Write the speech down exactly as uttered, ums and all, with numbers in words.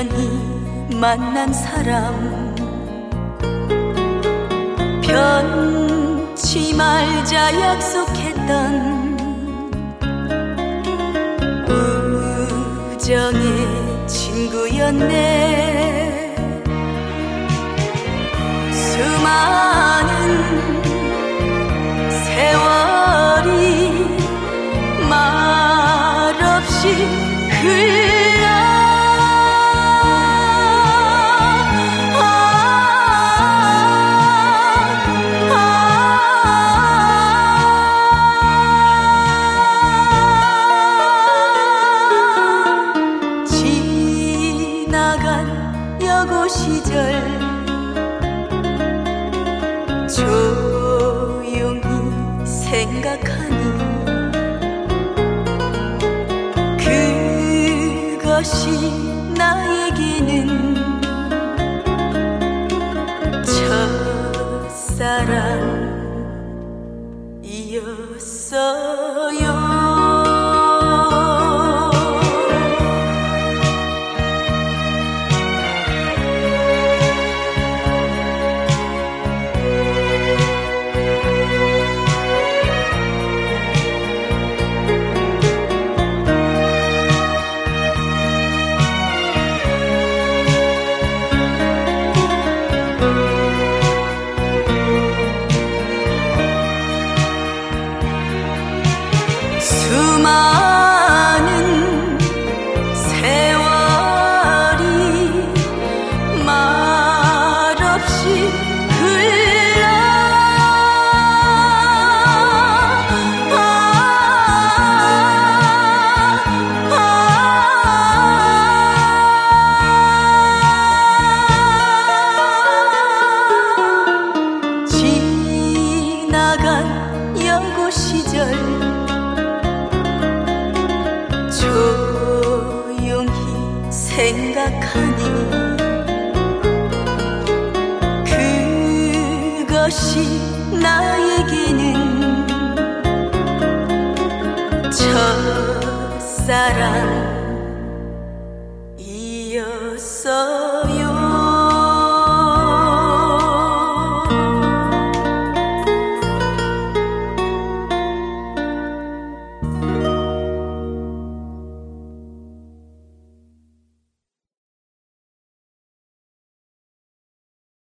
우연히 만난 사람 변치 말자 약속했던 우정의 친구였네. 수많은 세월이 말없이 흘러 여고 시절 조용히 생각하니 그것이 나에게는 첫사랑이었어요. 수많은 세월이 말없이 흘러 아, 아, 아, 지나간 여고 시절 조용히 생각하니 그것이 나에게는 첫사랑